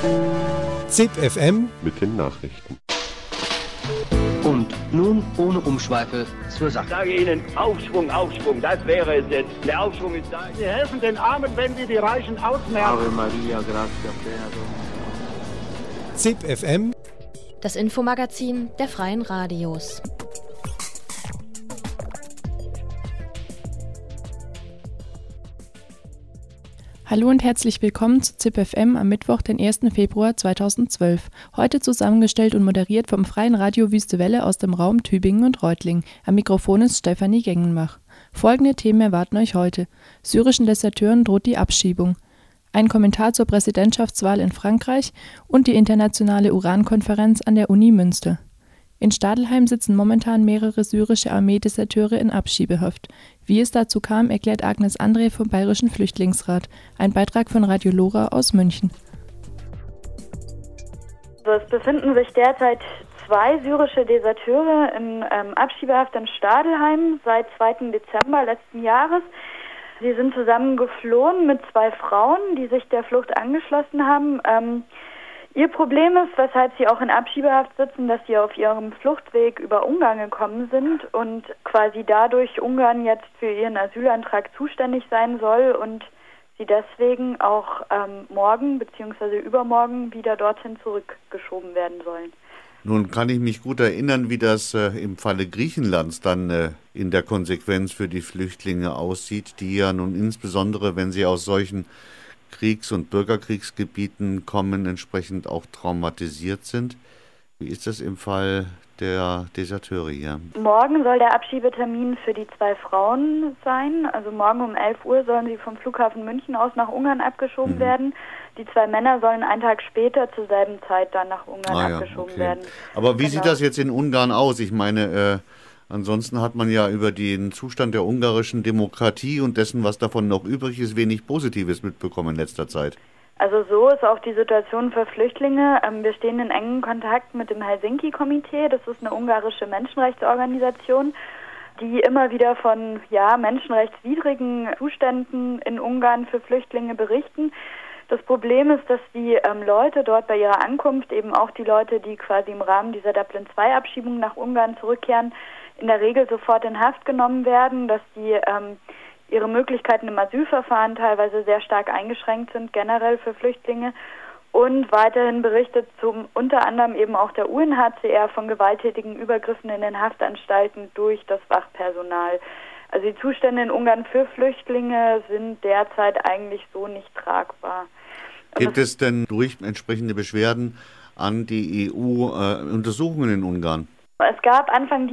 ZIP FM mit den Nachrichten. Und nun ohne Umschweife zur Sache. Ich sage Ihnen, Aufschwung, Aufschwung, das wäre es jetzt. Der Aufschwung ist da. Sie helfen den Armen, wenn Sie die Reichen ausmerzen. Ave Maria, gratia plena. ZIP FM, Das Infomagazin der Freien Radios. Hallo und herzlich willkommen zu ZIP FM am Mittwoch, den 1. Februar 2012. Heute zusammengestellt und moderiert vom Freien Radio Wüste Welle aus dem Raum Tübingen und Reutlingen. Am Mikrofon ist Stefanie Gengenbach. Folgende Themen erwarten euch heute. Syrischen Deserteuren droht die Abschiebung. Ein Kommentar zur Präsidentschaftswahl in Frankreich und die internationale Urankonferenz an der Uni Münster. In Stadelheim sitzen momentan mehrere syrische Armeedeserteure in Abschiebehaft. Wie es dazu kam, erklärt Agnes André vom Bayerischen Flüchtlingsrat. Ein Beitrag von Radio Lora aus München. Es befinden sich derzeit 2 syrische Deserteure in Abschiebehaft in Stadelheim seit 2. Dezember letzten Jahres. Sie sind zusammen geflohen mit 2 Frauen, die sich der Flucht angeschlossen haben. Ihr Problem ist, weshalb sie auch in Abschiebehaft sitzen, dass sie auf ihrem Fluchtweg über Ungarn gekommen sind und quasi dadurch Ungarn jetzt für ihren Asylantrag zuständig sein soll und sie deswegen auch morgen bzw. übermorgen wieder dorthin zurückgeschoben werden sollen. Nun kann ich mich gut erinnern, wie das im Falle Griechenlands dann in der Konsequenz für die Flüchtlinge aussieht, die ja nun insbesondere, wenn sie aus solchen Kriegs- und Bürgerkriegsgebieten kommen, entsprechend auch traumatisiert sind. Wie ist das im Fall der Deserteure hier? Morgen soll der Abschiebetermin für die 2 Frauen sein. Also morgen um 11 Uhr sollen sie vom Flughafen München aus nach Ungarn abgeschoben werden. Die 2 Männer sollen einen Tag später zur selben Zeit dann nach Ungarn abgeschoben werden. Aber wie sieht das jetzt in Ungarn aus? Ich meine, ansonsten hat man ja über den Zustand der ungarischen Demokratie und dessen, was davon noch übrig ist, wenig Positives mitbekommen in letzter Zeit. Also so ist auch die Situation für Flüchtlinge. Wir stehen in engem Kontakt mit dem Helsinki-Komitee. Das ist eine ungarische Menschenrechtsorganisation, die immer wieder von menschenrechtswidrigen Zuständen in Ungarn für Flüchtlinge berichten. Das Problem ist, dass die Leute dort bei ihrer Ankunft, eben auch die Leute, die quasi im Rahmen dieser Dublin-II-Abschiebung nach Ungarn zurückkehren, in der Regel sofort in Haft genommen werden, dass die ihre Möglichkeiten im Asylverfahren teilweise sehr stark eingeschränkt sind, generell für Flüchtlinge. Und weiterhin berichtet unter anderem eben auch der UNHCR von gewalttätigen Übergriffen in den Haftanstalten durch das Wachpersonal. Also die Zustände in Ungarn für Flüchtlinge sind derzeit eigentlich so nicht tragbar. Gibt es denn durch entsprechende Beschwerden an die EU Untersuchungen in Ungarn? Es gab Anfang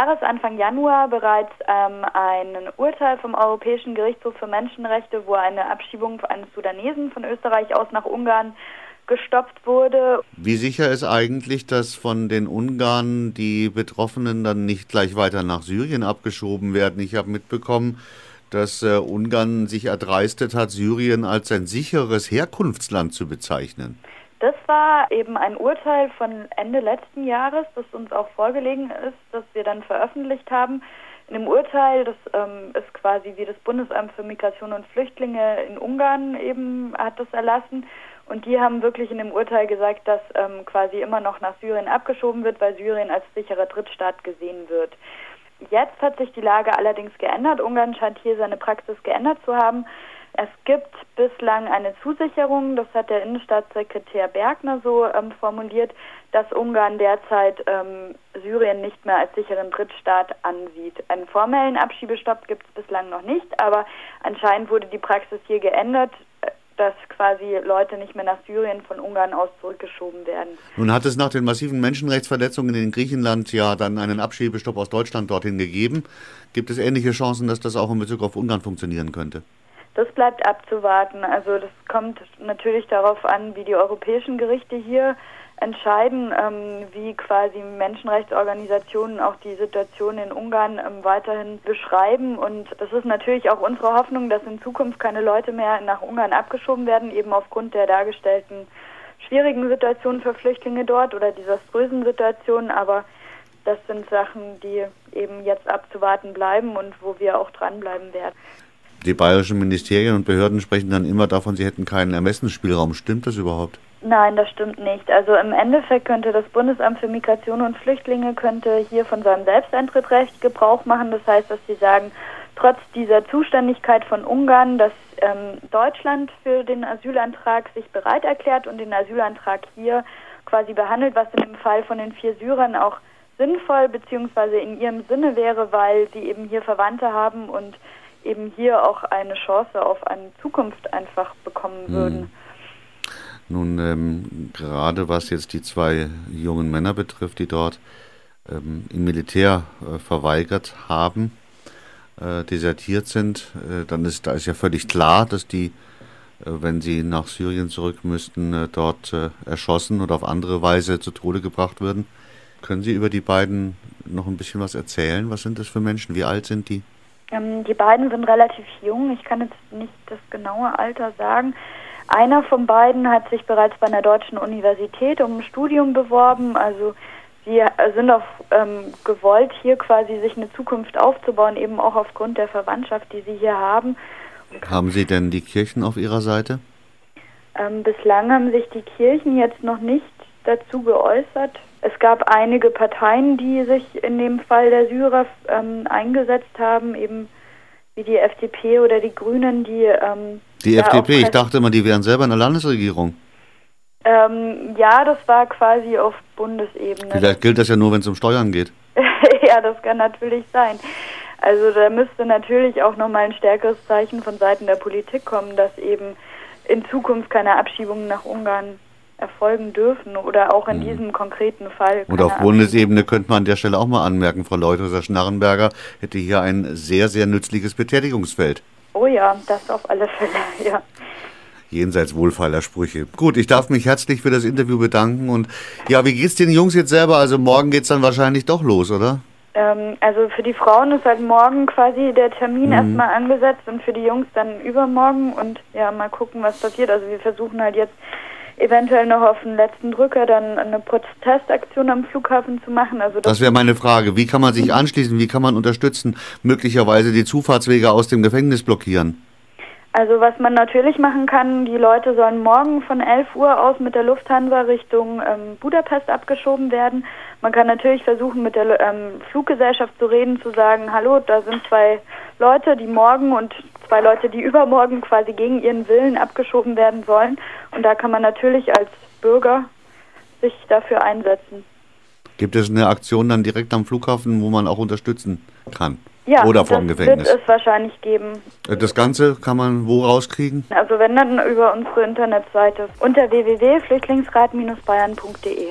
Januar bereits ein Urteil vom Europäischen Gerichtshof für Menschenrechte, wo eine Abschiebung eines Sudanesen von Österreich aus nach Ungarn gestoppt wurde. Wie sicher ist eigentlich, dass von den Ungarn die Betroffenen dann nicht gleich weiter nach Syrien abgeschoben werden? Ich habe mitbekommen, dass Ungarn sich erdreistet hat, Syrien als ein sicheres Herkunftsland zu bezeichnen. Das war eben ein Urteil von Ende letzten Jahres, das uns auch vorgelegen ist, das wir dann veröffentlicht haben. In dem Urteil, das ist quasi wie das Bundesamt für Migration und Flüchtlinge in Ungarn eben hat das erlassen. Und die haben wirklich in dem Urteil gesagt, dass quasi immer noch nach Syrien abgeschoben wird, weil Syrien als sicherer Drittstaat gesehen wird. Jetzt hat sich die Lage allerdings geändert. Ungarn scheint hier seine Praxis geändert zu haben. Es gibt bislang eine Zusicherung, das hat der Innenstaatssekretär Bergner so formuliert, dass Ungarn derzeit Syrien nicht mehr als sicheren Drittstaat ansieht. Einen formellen Abschiebestopp gibt es bislang noch nicht, aber anscheinend wurde die Praxis hier geändert, dass quasi Leute nicht mehr nach Syrien von Ungarn aus zurückgeschoben werden. Nun hat es nach den massiven Menschenrechtsverletzungen in Griechenland ja dann einen Abschiebestopp aus Deutschland dorthin gegeben. Gibt es ähnliche Chancen, dass das auch in Bezug auf Ungarn funktionieren könnte? Das bleibt abzuwarten. Also das kommt natürlich darauf an, wie die europäischen Gerichte hier entscheiden, wie quasi Menschenrechtsorganisationen auch die Situation in Ungarn weiterhin beschreiben. Und das ist natürlich auch unsere Hoffnung, dass in Zukunft keine Leute mehr nach Ungarn abgeschoben werden, eben aufgrund der dargestellten schwierigen Situation für Flüchtlinge dort oder desaströsen Situationen. Aber das sind Sachen, die eben jetzt abzuwarten bleiben und wo wir auch dranbleiben werden. Die bayerischen Ministerien und Behörden sprechen dann immer davon, sie hätten keinen Ermessensspielraum. Stimmt das überhaupt? Nein, das stimmt nicht. Also im Endeffekt könnte das Bundesamt für Migration und Flüchtlinge könnte hier von seinem Selbsteintrittsrecht Gebrauch machen. Das heißt, dass sie sagen, trotz dieser Zuständigkeit von Ungarn, dass Deutschland für den Asylantrag sich bereit erklärt und den Asylantrag hier quasi behandelt, was in dem Fall von den 4 Syrern auch sinnvoll bzw. in ihrem Sinne wäre, weil sie eben hier Verwandte haben und eben hier auch eine Chance auf eine Zukunft einfach bekommen würden. Nun, gerade was jetzt die 2 jungen Männer betrifft, die dort im Militär verweigert haben, desertiert sind, da ist ja völlig klar, dass die, wenn sie nach Syrien zurück müssten, dort erschossen oder auf andere Weise zu Tode gebracht würden. Können Sie über die beiden noch ein bisschen was erzählen? Was sind das für Menschen? Wie alt sind die? Die beiden sind relativ jung. Ich kann jetzt nicht das genaue Alter sagen. Einer von beiden hat sich bereits bei einer deutschen Universität um ein Studium beworben. Also sie sind auch gewollt, hier quasi sich eine Zukunft aufzubauen, eben auch aufgrund der Verwandtschaft, die sie hier haben. Haben Sie denn die Kirchen auf Ihrer Seite? Bislang haben sich die Kirchen jetzt noch nicht dazu geäußert. Es gab einige Parteien, die sich in dem Fall der Syrer eingesetzt haben, eben wie die FDP oder die Grünen, die FDP, ich dachte immer, die wären selber in der Landesregierung. Ja, das war quasi auf Bundesebene. Vielleicht gilt das ja nur, wenn es um Steuern geht. Ja, das kann natürlich sein. Also da müsste natürlich auch nochmal ein stärkeres Zeichen von Seiten der Politik kommen, dass eben in Zukunft keine Abschiebungen nach Ungarn erfolgen dürfen oder auch in diesem konkreten Fall. Und auf Bundesebene könnte man an der Stelle auch mal anmerken, Frau Leutherer-Schnarrenberger hätte hier ein sehr, sehr nützliches Betätigungsfeld. Oh ja, das auf alle Fälle, ja. Jenseits wohlfeiler Sprüche. Gut, ich darf mich herzlich für das Interview bedanken und ja, wie geht's den Jungs jetzt selber? Also morgen geht's dann wahrscheinlich doch los, oder? Also für die Frauen ist halt morgen quasi der Termin erstmal angesetzt und für die Jungs dann übermorgen und ja, mal gucken, was passiert. Also wir versuchen halt jetzt eventuell noch auf den letzten Drücker dann eine Protestaktion am Flughafen zu machen. Also das wäre meine Frage. Wie kann man sich anschließen? Wie kann man unterstützen? Möglicherweise die Zufahrtswege aus dem Gefängnis blockieren? Also was man natürlich machen kann, die Leute sollen morgen von 11 Uhr aus mit der Lufthansa Richtung Budapest abgeschoben werden. Man kann natürlich versuchen, mit der Fluggesellschaft zu reden, zu sagen, hallo, da sind 2 Leute, die morgen und 2 Leute, die übermorgen quasi gegen ihren Willen abgeschoben werden sollen. Und da kann man natürlich als Bürger sich dafür einsetzen. Gibt es eine Aktion dann direkt am Flughafen, wo man auch unterstützen kann? Ja, oder vom Gefängnis? Wird es wahrscheinlich geben. Das Ganze kann man wo rauskriegen? Also wenn dann über unsere Internetseite unter www.flüchtlingsrat-bayern.de.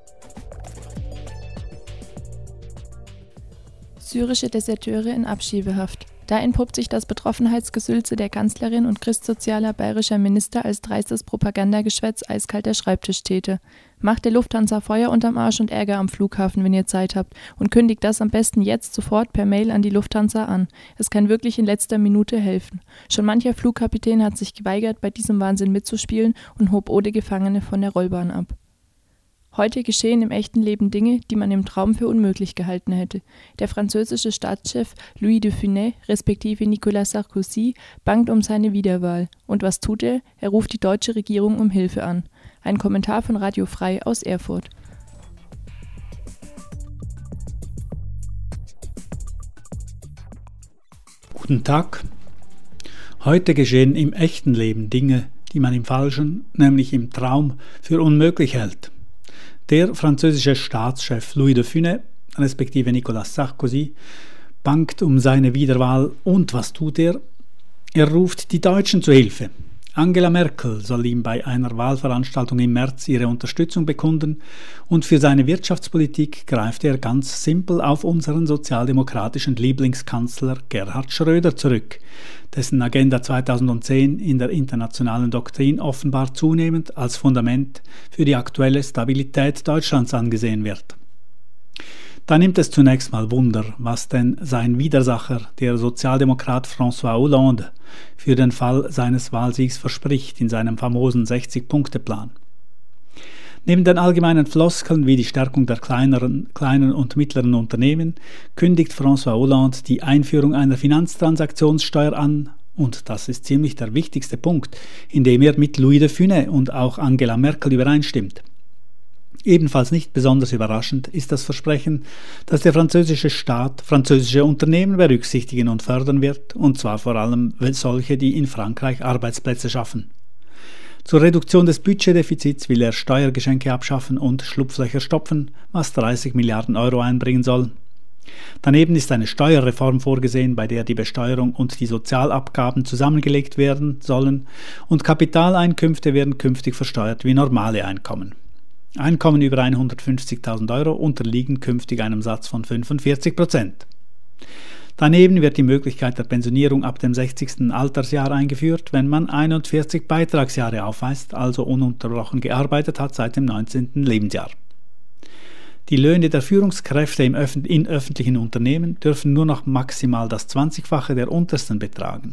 Syrische Deserteure in Abschiebehaft. Da entpuppt sich das Betroffenheitsgesülze der Kanzlerin und christsozialer bayerischer Minister als dreistes Propagandageschwätz eiskalter Schreibtischtäte. Macht der Lufthansa Feuer unterm Arsch und Ärger am Flughafen, wenn ihr Zeit habt, und kündigt das am besten jetzt sofort per Mail an die Lufthansa an. Es kann wirklich in letzter Minute helfen. Schon mancher Flugkapitän hat sich geweigert, bei diesem Wahnsinn mitzuspielen und hob ohne Gefangene von der Rollbahn ab. Heute geschehen im echten Leben Dinge, die man im Traum für unmöglich gehalten hätte. Der französische Staatschef Louis de Funès, respektive Nicolas Sarkozy, bangt um seine Wiederwahl. Und was tut er? Er ruft die deutsche Regierung um Hilfe an. Ein Kommentar von Radio Frei aus Erfurt. Guten Tag. Heute geschehen im echten Leben Dinge, die man im falschen, nämlich im Traum, für unmöglich hält. Der französische Staatschef Louis de Funès, respektive Nicolas Sarkozy, bangt um seine Wiederwahl und was tut er? Er ruft die Deutschen zu Hilfe. Angela Merkel soll ihm bei einer Wahlveranstaltung im März ihre Unterstützung bekunden und für seine Wirtschaftspolitik greift er ganz simpel auf unseren sozialdemokratischen Lieblingskanzler Gerhard Schröder zurück, dessen Agenda 2010 in der internationalen Doktrin offenbar zunehmend als Fundament für die aktuelle Stabilität Deutschlands angesehen wird. Da nimmt es zunächst mal Wunder, was denn sein Widersacher, der Sozialdemokrat François Hollande, für den Fall seines Wahlsiegs verspricht in seinem famosen 60-Punkte-Plan. Neben den allgemeinen Floskeln wie die Stärkung der kleinen und mittleren Unternehmen kündigt François Hollande die Einführung einer Finanztransaktionssteuer an Und das ist ziemlich der wichtigste Punkt, in dem er mit Louis de Funès und auch Angela Merkel übereinstimmt. Ebenfalls nicht besonders überraschend ist das Versprechen, dass der französische Staat französische Unternehmen berücksichtigen und fördern wird, und zwar vor allem solche, die in Frankreich Arbeitsplätze schaffen. Zur Reduktion des Budgetdefizits will er Steuergeschenke abschaffen und Schlupflöcher stopfen, was 30 Milliarden Euro einbringen soll. Daneben ist eine Steuerreform vorgesehen, bei der die Besteuerung und die Sozialabgaben zusammengelegt werden sollen, und Kapitaleinkünfte werden künftig versteuert wie normale Einkommen. Einkommen über 150.000 Euro unterliegen künftig einem Satz von 45%. Daneben wird die Möglichkeit der Pensionierung ab dem 60. Altersjahr eingeführt, wenn man 41 Beitragsjahre aufweist, also ununterbrochen gearbeitet hat seit dem 19. Lebensjahr. Die Löhne der Führungskräfte in öffentlichen Unternehmen dürfen nur noch maximal das 20-fache der untersten betragen.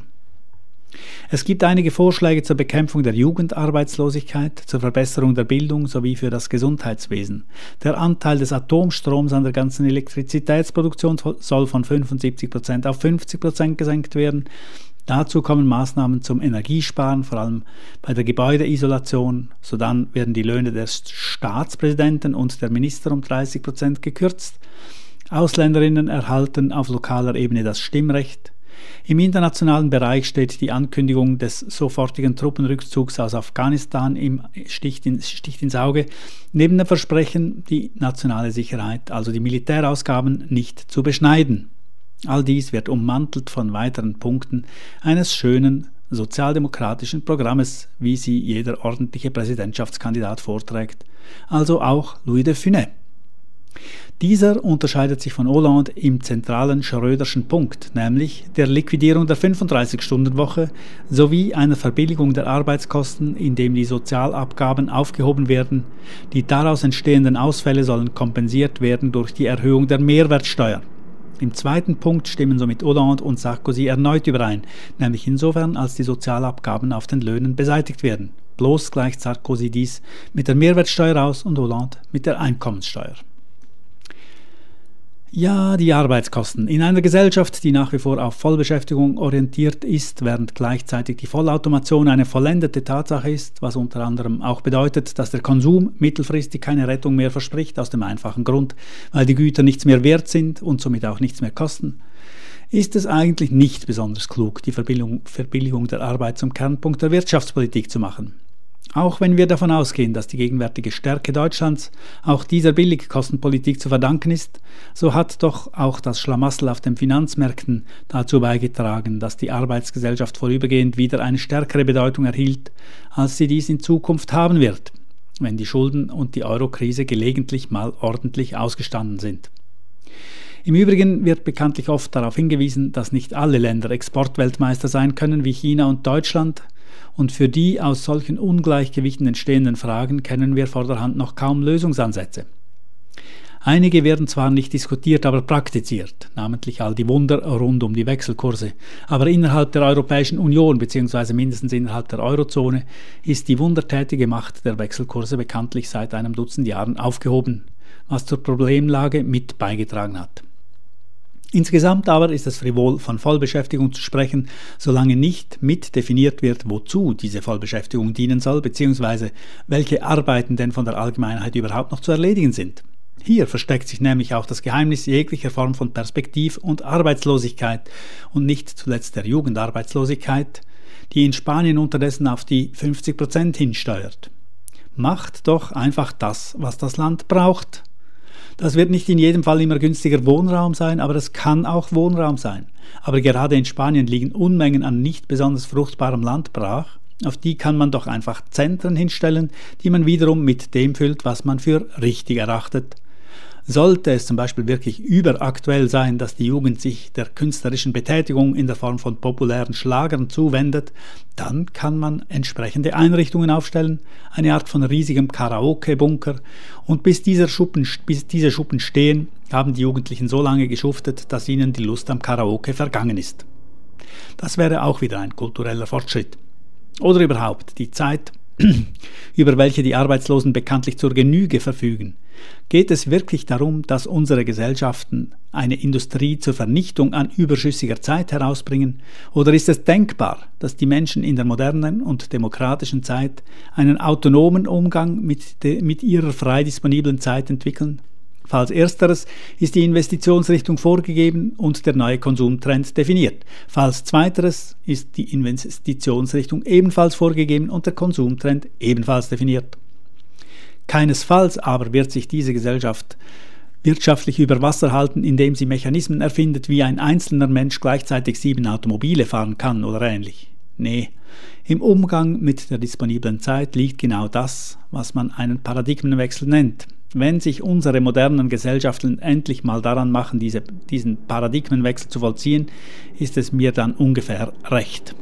Es gibt einige Vorschläge zur Bekämpfung der Jugendarbeitslosigkeit, zur Verbesserung der Bildung sowie für das Gesundheitswesen. Der Anteil des Atomstroms an der ganzen Elektrizitätsproduktion soll von 75% auf 50% gesenkt werden. Dazu kommen Maßnahmen zum Energiesparen, vor allem bei der Gebäudeisolation. Sodann werden die Löhne des Staatspräsidenten und der Minister um 30% gekürzt. Ausländerinnen erhalten auf lokaler Ebene das Stimmrecht. Im internationalen Bereich steht die Ankündigung des sofortigen Truppenrückzugs aus Afghanistan sticht ins Auge, neben dem Versprechen, die nationale Sicherheit, also die Militärausgaben, nicht zu beschneiden. All dies wird ummantelt von weiteren Punkten eines schönen sozialdemokratischen Programmes, wie sie jeder ordentliche Präsidentschaftskandidat vorträgt, also auch Louis de Funès. Dieser unterscheidet sich von Hollande im zentralen Schröderschen Punkt, nämlich der Liquidierung der 35-Stunden-Woche sowie einer Verbilligung der Arbeitskosten, indem die Sozialabgaben aufgehoben werden. Die daraus entstehenden Ausfälle sollen kompensiert werden durch die Erhöhung der Mehrwertsteuer. Im zweiten Punkt stimmen somit Hollande und Sarkozy erneut überein, nämlich insofern, als die Sozialabgaben auf den Löhnen beseitigt werden. Bloß gleicht Sarkozy dies mit der Mehrwertsteuer aus und Hollande mit der Einkommenssteuer. Ja, die Arbeitskosten. In einer Gesellschaft, die nach wie vor auf Vollbeschäftigung orientiert ist, während gleichzeitig die Vollautomation eine vollendete Tatsache ist, was unter anderem auch bedeutet, dass der Konsum mittelfristig keine Rettung mehr verspricht, aus dem einfachen Grund, weil die Güter nichts mehr wert sind und somit auch nichts mehr kosten, ist es eigentlich nicht besonders klug, die Verbilligung der Arbeit zum Kernpunkt der Wirtschaftspolitik zu machen. Auch wenn wir davon ausgehen, dass die gegenwärtige Stärke Deutschlands auch dieser Billigkostenpolitik zu verdanken ist, so hat doch auch das Schlamassel auf den Finanzmärkten dazu beigetragen, dass die Arbeitsgesellschaft vorübergehend wieder eine stärkere Bedeutung erhielt, als sie dies in Zukunft haben wird, wenn die Schulden und die Euro-Krise gelegentlich mal ordentlich ausgestanden sind. Im Übrigen wird bekanntlich oft darauf hingewiesen, dass nicht alle Länder Exportweltmeister sein können wie China und Deutschland, und für die aus solchen Ungleichgewichten entstehenden Fragen kennen wir vorderhand noch kaum Lösungsansätze. Einige werden zwar nicht diskutiert, aber praktiziert, namentlich all die Wunder rund um die Wechselkurse, aber innerhalb der Europäischen Union bzw. mindestens innerhalb der Eurozone ist die wundertätige Macht der Wechselkurse bekanntlich seit einem Dutzend Jahren aufgehoben, was zur Problemlage mit beigetragen hat. Insgesamt aber ist es frivol, von Vollbeschäftigung zu sprechen, solange nicht mit definiert wird, wozu diese Vollbeschäftigung dienen soll, bzw. welche Arbeiten denn von der Allgemeinheit überhaupt noch zu erledigen sind. Hier versteckt sich nämlich auch das Geheimnis jeglicher Form von Perspektiv- und Arbeitslosigkeit und nicht zuletzt der Jugendarbeitslosigkeit, die in Spanien unterdessen auf die 50% hinsteuert. Macht doch einfach das, was das Land braucht. Das wird nicht in jedem Fall immer günstiger Wohnraum sein, aber es kann auch Wohnraum sein. Aber gerade in Spanien liegen Unmengen an nicht besonders fruchtbarem Land brach. Auf die kann man doch einfach Zentren hinstellen, die man wiederum mit dem füllt, was man für richtig erachtet. Sollte es zum Beispiel wirklich überaktuell sein, dass die Jugend sich der künstlerischen Betätigung in der Form von populären Schlagern zuwendet, dann kann man entsprechende Einrichtungen aufstellen, eine Art von riesigem Karaoke-Bunker, und bis diese Schuppen stehen, haben die Jugendlichen so lange geschuftet, dass ihnen die Lust am Karaoke vergangen ist. Das wäre auch wieder ein kultureller Fortschritt. Oder überhaupt die Zeit, über welche die Arbeitslosen bekanntlich zur Genüge verfügen. Geht es wirklich darum, dass unsere Gesellschaften eine Industrie zur Vernichtung an überschüssiger Zeit herausbringen? Oder ist es denkbar, dass die Menschen in der modernen und demokratischen Zeit einen autonomen Umgang mit ihrer frei disponiblen Zeit entwickeln? Falls ersteres ist die Investitionsrichtung vorgegeben und der neue Konsumtrend definiert. Falls zweiteres ist die Investitionsrichtung ebenfalls vorgegeben und der Konsumtrend ebenfalls definiert. Keinesfalls aber wird sich diese Gesellschaft wirtschaftlich über Wasser halten, indem sie Mechanismen erfindet, wie ein einzelner Mensch gleichzeitig 7 Automobile fahren kann oder ähnlich. Nee, im Umgang mit der disponiblen Zeit liegt genau das, was man einen Paradigmenwechsel nennt. Wenn sich unsere modernen Gesellschaften endlich mal daran machen, diesen Paradigmenwechsel zu vollziehen, ist es mir dann ungefähr recht.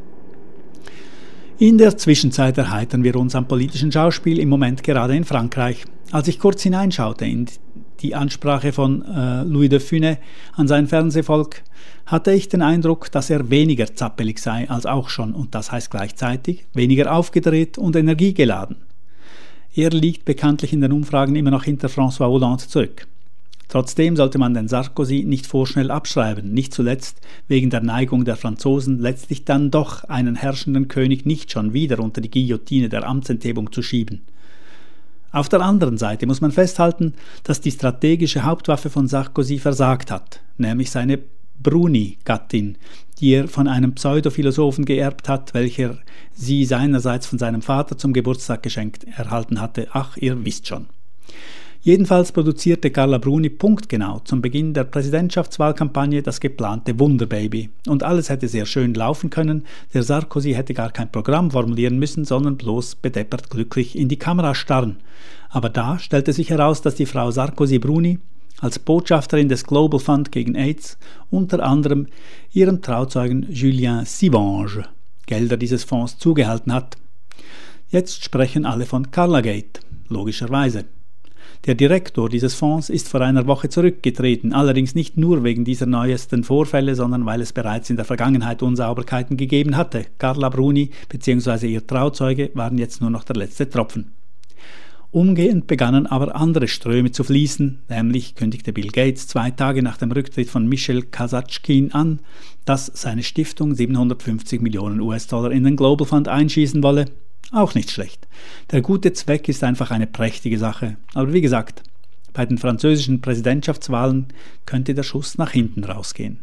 In der Zwischenzeit erheitern wir uns am politischen Schauspiel im Moment gerade in Frankreich. Als ich kurz hineinschaute in die Ansprache von Louis de Funès an sein Fernsehvolk, hatte ich den Eindruck, dass er weniger zappelig sei als auch schon, und das heißt gleichzeitig weniger aufgedreht und energiegeladen. Er liegt bekanntlich in den Umfragen immer noch hinter François Hollande zurück. Trotzdem sollte man den Sarkozy nicht vorschnell abschreiben, nicht zuletzt wegen der Neigung der Franzosen, letztlich dann doch einen herrschenden König nicht schon wieder unter die Guillotine der Amtsenthebung zu schieben. Auf der anderen Seite muss man festhalten, dass die strategische Hauptwaffe von Sarkozy versagt hat, nämlich seine Bruni-Gattin, die er von einem Pseudophilosophen geerbt hat, welcher sie seinerseits von seinem Vater zum Geburtstag geschenkt erhalten hatte. Ach, ihr wisst schon. Jedenfalls produzierte Carla Bruni punktgenau zum Beginn der Präsidentschaftswahlkampagne das geplante Wunderbaby. Und alles hätte sehr schön laufen können, der Sarkozy hätte gar kein Programm formulieren müssen, sondern bloß bedeppert glücklich in die Kamera starren. Aber da stellte sich heraus, dass die Frau Sarkozy-Bruni als Botschafterin des Global Fund gegen AIDS unter anderem ihrem Trauzeugen Julien Sivange Gelder dieses Fonds zugehalten hat. Jetzt sprechen alle von Carlagate, logischerweise. Der Direktor dieses Fonds ist vor einer Woche zurückgetreten, allerdings nicht nur wegen dieser neuesten Vorfälle, sondern weil es bereits in der Vergangenheit Unsauberkeiten gegeben hatte. Carla Bruni bzw. ihr Trauzeuge waren jetzt nur noch der letzte Tropfen. Umgehend begannen aber andere Ströme zu fließen, nämlich kündigte Bill Gates 2 Tage nach dem Rücktritt von Michel Kazatschkin an, dass seine Stiftung 750 Millionen US-Dollar in den Global Fund einschießen wolle. Auch nicht schlecht. Der gute Zweck ist einfach eine prächtige Sache. Aber wie gesagt, bei den französischen Präsidentschaftswahlen könnte der Schuss nach hinten rausgehen.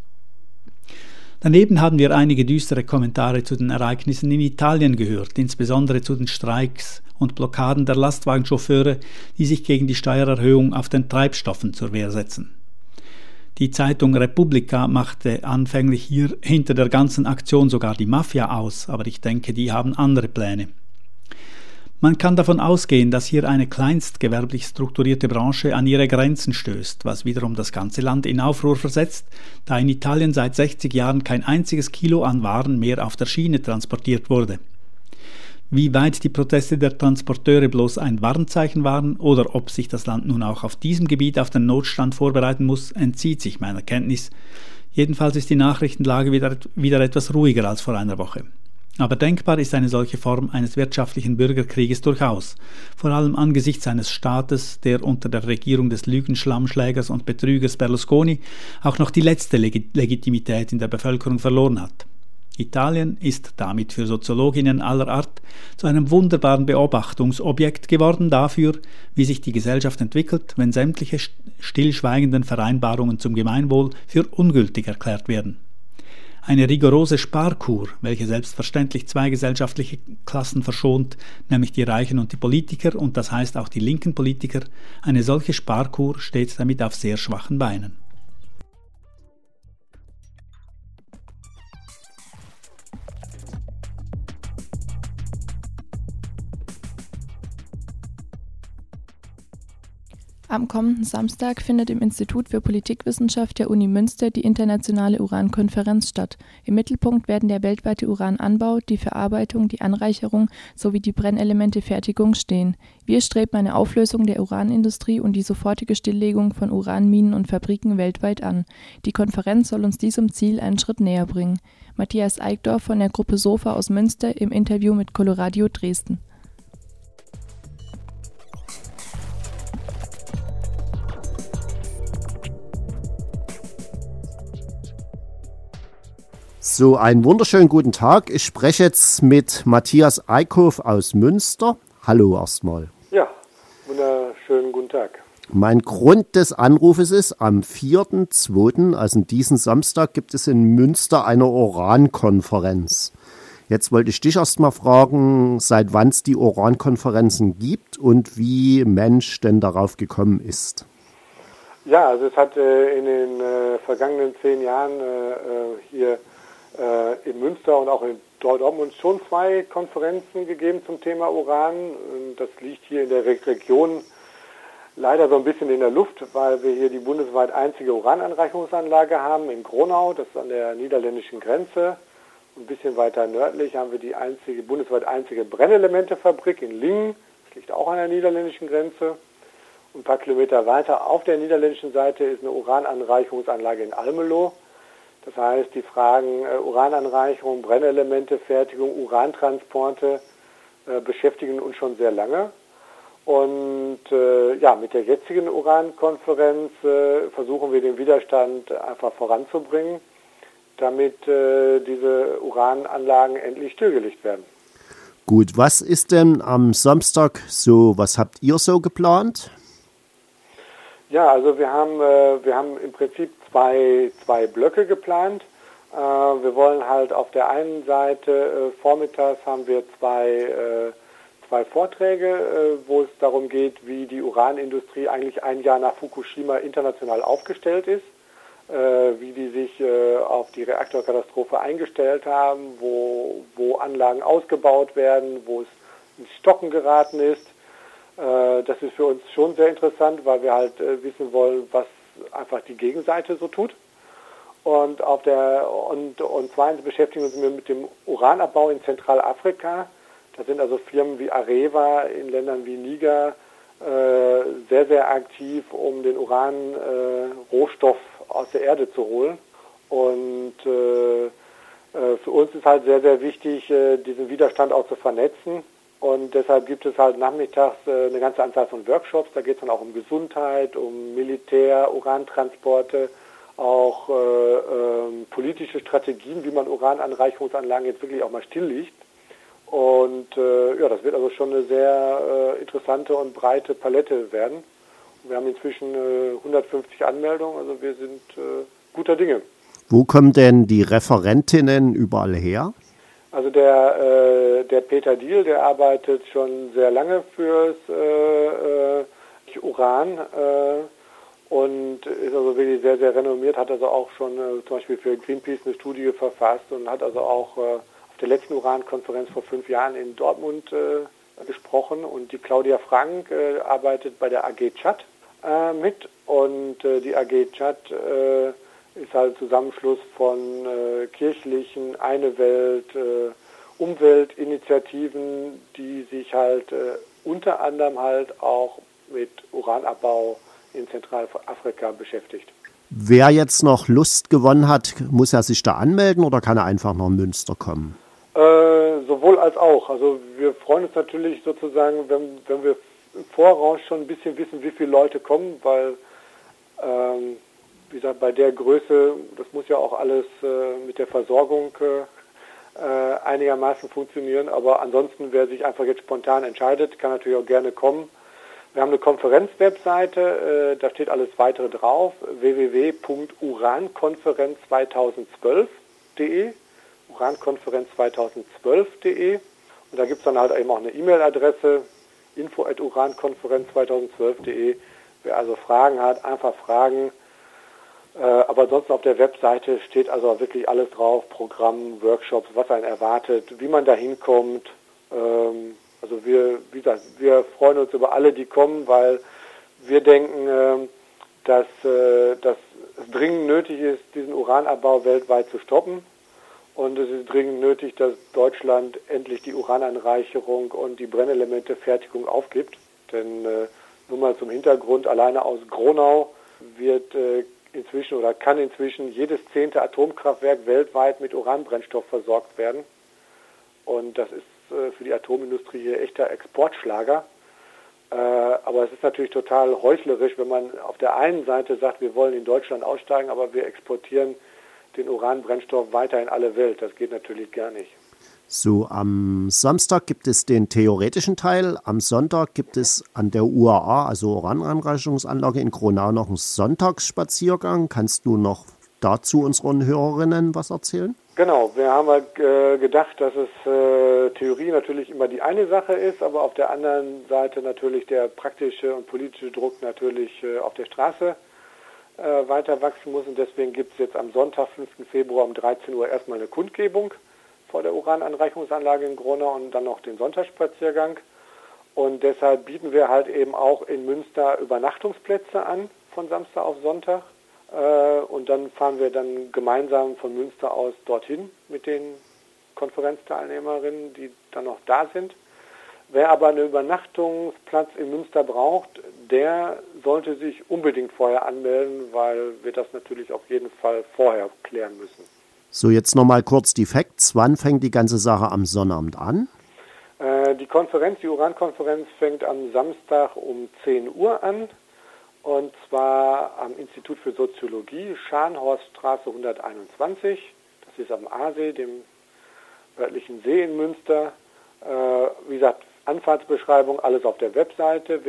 Daneben haben wir einige düstere Kommentare zu den Ereignissen in Italien gehört, insbesondere zu den Streiks und Blockaden der Lastwagenchauffeure, die sich gegen die Steuererhöhung auf den Treibstoffen zur Wehr setzen. Die Zeitung Repubblica machte anfänglich hier hinter der ganzen Aktion sogar die Mafia aus, aber ich denke, die haben andere Pläne. Man kann davon ausgehen, dass hier eine kleinstgewerblich strukturierte Branche an ihre Grenzen stößt, was wiederum das ganze Land in Aufruhr versetzt, da in Italien seit 60 Jahren kein einziges Kilo an Waren mehr auf der Schiene transportiert wurde. Wie weit die Proteste der Transporteure bloß ein Warnzeichen waren oder ob sich das Land nun auch auf diesem Gebiet auf den Notstand vorbereiten muss, entzieht sich meiner Kenntnis. Jedenfalls ist die Nachrichtenlage wieder etwas ruhiger als vor einer Woche. Aber denkbar ist eine solche Form eines wirtschaftlichen Bürgerkrieges durchaus, vor allem angesichts eines Staates, der unter der Regierung des Lügenschlammschlägers und Betrügers Berlusconi auch noch die letzte Legitimität in der Bevölkerung verloren hat. Italien ist damit für Soziologinnen aller Art zu einem wunderbaren Beobachtungsobjekt geworden dafür, wie sich die Gesellschaft entwickelt, wenn sämtliche stillschweigenden Vereinbarungen zum Gemeinwohl für ungültig erklärt werden. Eine rigorose Sparkur, welche selbstverständlich 2 gesellschaftliche Klassen verschont, nämlich die Reichen und die Politiker, und das heißt auch die linken Politiker, eine solche Sparkur steht damit auf sehr schwachen Beinen. Am kommenden Samstag findet im Institut für Politikwissenschaft der Uni Münster die internationale Urankonferenz statt. Im Mittelpunkt werden der weltweite Urananbau, die Verarbeitung, die Anreicherung sowie die Brennelementefertigung stehen. Wir streben eine Auflösung der Uranindustrie und die sofortige Stilllegung von Uranminen und Fabriken weltweit an. Die Konferenz soll uns diesem Ziel einen Schritt näher bringen. Matthias Eickdorf von der Gruppe SOFA aus Münster im Interview mit Coloradio Dresden. So, einen wunderschönen guten Tag. Ich spreche jetzt mit Matthias Eickhoff aus Münster. Hallo erstmal. Ja, wunderschönen guten Tag. Mein Grund des Anrufes ist, am 4.2., also diesen Samstag, gibt es in Münster eine Urankonferenz. Jetzt wollte ich dich erstmal fragen, seit wann es die Urankonferenzen gibt und wie Mensch denn darauf gekommen ist. Ja, also es hat in den vergangenen 10 Jahren hier in Münster und auch in Dortmund schon 2 Konferenzen gegeben zum Thema Uran. Das liegt hier in der Region leider so ein bisschen in der Luft, weil wir hier die bundesweit einzige Urananreicherungsanlage haben in Gronau, das ist an der niederländischen Grenze. Ein bisschen weiter nördlich haben wir die bundesweit einzige Brennelementefabrik in Lingen, das liegt auch an der niederländischen Grenze. Ein paar Kilometer weiter auf der niederländischen Seite ist eine Urananreicherungsanlage in Almelo. Das heißt, die Fragen Urananreicherung, Brennelementefertigung, Urantransporte beschäftigen uns schon sehr lange. Und mit der jetzigen Urankonferenz versuchen wir den Widerstand einfach voranzubringen, damit diese Urananlagen endlich stillgelegt werden. Gut, was ist denn am Samstag so, was habt ihr so geplant? Ja, also wir haben im Prinzip zwei Blöcke geplant. Wir wollen halt auf der einen Seite vormittags haben wir zwei Vorträge, wo es darum geht, wie die Uranindustrie eigentlich ein Jahr nach Fukushima international aufgestellt ist, wie die sich auf die Reaktorkatastrophe eingestellt haben, wo Anlagen ausgebaut werden, wo es ins Stocken geraten ist. Das ist für uns schon sehr interessant, weil wir halt wissen wollen, was einfach die Gegenseite so tut. Und zweitens beschäftigen wir uns mit dem Uranabbau in Zentralafrika. Da sind also Firmen wie Areva in Ländern wie Niger sehr, sehr aktiv, um den Uranrohstoff aus der Erde zu holen. Und für uns ist halt sehr, sehr wichtig, diesen Widerstand auch zu vernetzen. Und deshalb gibt es halt nachmittags eine ganze Anzahl von Workshops. Da geht es dann auch um Gesundheit, um Militär, Urantransporte, auch politische Strategien, wie man Urananreicherungsanlagen jetzt wirklich auch mal stilllegt. Und das wird also schon eine sehr interessante und breite Palette werden. Wir haben inzwischen 150 Anmeldungen, also wir sind guter Dinge. Wo kommen denn die Referentinnen überall her? Also der Peter Diehl, der arbeitet schon sehr lange fürs Uran und ist also wirklich sehr, sehr renommiert, hat also auch schon zum Beispiel für Greenpeace eine Studie verfasst und hat also auch auf der letzten Urankonferenz vor 5 Jahren in Dortmund gesprochen. Und die Claudia Frank arbeitet bei der AG Tschad mit und die AG Tschad ist halt Zusammenschluss von kirchlichen, Eine Welt, Umweltinitiativen, die sich halt unter anderem halt auch mit Uranabbau in Zentralafrika beschäftigt. Wer jetzt noch Lust gewonnen hat, muss er sich da anmelden oder kann er einfach nach Münster kommen? Sowohl als auch. Also wir freuen uns natürlich sozusagen, wenn wir im Voraus schon ein bisschen wissen, wie viele Leute kommen, weil wie gesagt, bei der Größe, das muss ja auch alles mit der Versorgung einigermaßen funktionieren. Aber ansonsten, wer sich einfach jetzt spontan entscheidet, kann natürlich auch gerne kommen. Wir haben eine Konferenz-Webseite, da steht alles weitere drauf, www.urankonferenz2012.de, urankonferenz2012.de. Und da gibt es dann halt eben auch eine E-Mail-Adresse, info@urankonferenz2012.de. Wer also Fragen hat, einfach fragen. Aber ansonsten auf der Webseite steht also wirklich alles drauf, Programm, Workshops, was einen erwartet, wie man da hinkommt. Also wir freuen uns über alle, die kommen, weil Wir denken, dass es dringend nötig ist, diesen Uranabbau weltweit zu stoppen. Und es ist dringend nötig, dass Deutschland endlich die Urananreicherung und die Brennelementefertigung aufgibt. Denn nur mal zum Hintergrund, alleine aus Gronau wird inzwischen oder kann inzwischen jedes 10. Atomkraftwerk weltweit mit Uranbrennstoff versorgt werden. Und das ist für die Atomindustrie hier echter Exportschlager. Aber es ist natürlich total heuchlerisch, wenn man auf der einen Seite sagt, wir wollen in Deutschland aussteigen, aber wir exportieren den Uranbrennstoff weiter in alle Welt. Das geht natürlich gar nicht. So, am Samstag gibt es den theoretischen Teil. Am Sonntag gibt es an der UAA, also Urananreicherungsanlage in Gronau, noch einen Sonntagsspaziergang. Kannst du noch dazu unseren Hörerinnen was erzählen? Genau, wir haben gedacht, dass es Theorie natürlich immer die eine Sache ist, aber auf der anderen Seite natürlich der praktische und politische Druck natürlich auf der Straße weiter wachsen muss. Und deswegen gibt es jetzt am Sonntag, 5. Februar um 13 Uhr erstmal eine Kundgebung vor der Urananreicherungsanlage in Gronau und dann noch den Sonntagsspaziergang. Und deshalb bieten wir halt eben auch in Münster Übernachtungsplätze an von Samstag auf Sonntag. Und dann fahren wir dann gemeinsam von Münster aus dorthin mit den Konferenzteilnehmerinnen, die dann noch da sind. Wer aber einen Übernachtungsplatz in Münster braucht, der sollte sich unbedingt vorher anmelden, weil wir das natürlich auf jeden Fall vorher klären müssen. So, jetzt nochmal kurz die Facts. Wann fängt die ganze Sache am Sonnabend an? Die Urankonferenz fängt am Samstag um 10 Uhr an. Und zwar am Institut für Soziologie, Scharnhorststraße 121. Das ist am Aasee, dem örtlichen See in Münster. Wie gesagt, Anfahrtsbeschreibung, alles auf der Webseite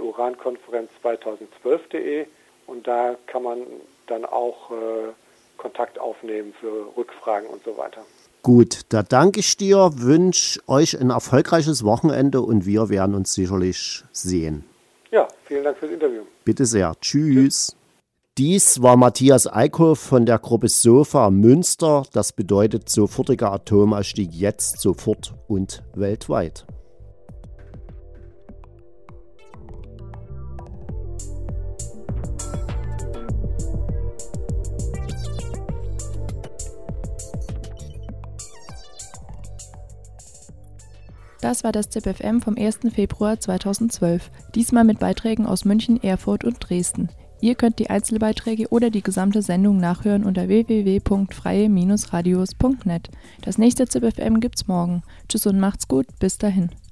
www.urankonferenz2012.de. Und da kann man dann auch Kontakt aufnehmen für Rückfragen und so weiter. Gut, da danke ich dir, wünsche euch ein erfolgreiches Wochenende und wir werden uns sicherlich sehen. Ja, vielen Dank fürs Interview. Bitte sehr. Tschüss. Dies war Matthias Eickhoff von der Gruppe SOFA Münster. Das bedeutet sofortiger Atomausstieg jetzt, sofort und weltweit. Das war das ZipFM vom 1. Februar 2012, diesmal mit Beiträgen aus München, Erfurt und Dresden. Ihr könnt die Einzelbeiträge oder die gesamte Sendung nachhören unter www.freie-radios.net. Das nächste ZipFM gibt's morgen. Tschüss und macht's gut, bis dahin.